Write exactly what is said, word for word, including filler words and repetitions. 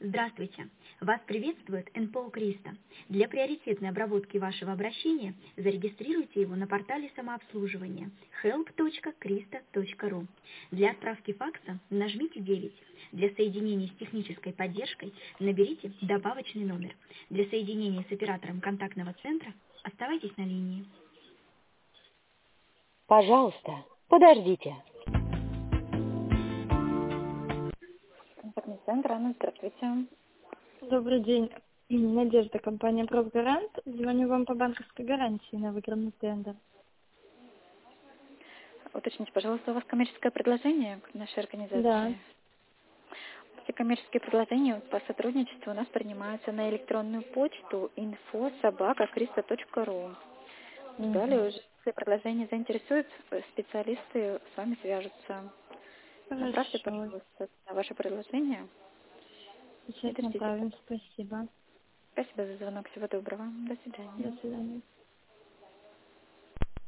Здравствуйте! Вас приветствует эн пэ о Криста. Для приоритетной обработки вашего обращения зарегистрируйте его на портале самообслуживания help точка krista точка ru. Для отправки факса нажмите девять. Для соединения с технической поддержкой наберите добавочный номер. Для соединения с оператором контактного центра оставайтесь на линии. Пожалуйста, подождите. Контактный центр, Анна, здравствуйте. Добрый день. Надежда, компания «Профгарант». Звоню вам по банковской гарантии на выигранный тендер. Уточните, пожалуйста, у вас коммерческое предложение к нашей организации? Да. Все коммерческие предложения по сотрудничеству у нас принимаются на электронную почту инфо собака криста точка ру. Далее уже, если предложение заинтересует, специалисты с вами свяжутся. Направьте, пожалуйста, ваше предложение. Сейчас направим. Спасибо. Спасибо за звонок. Всего доброго. До свидания. До свидания.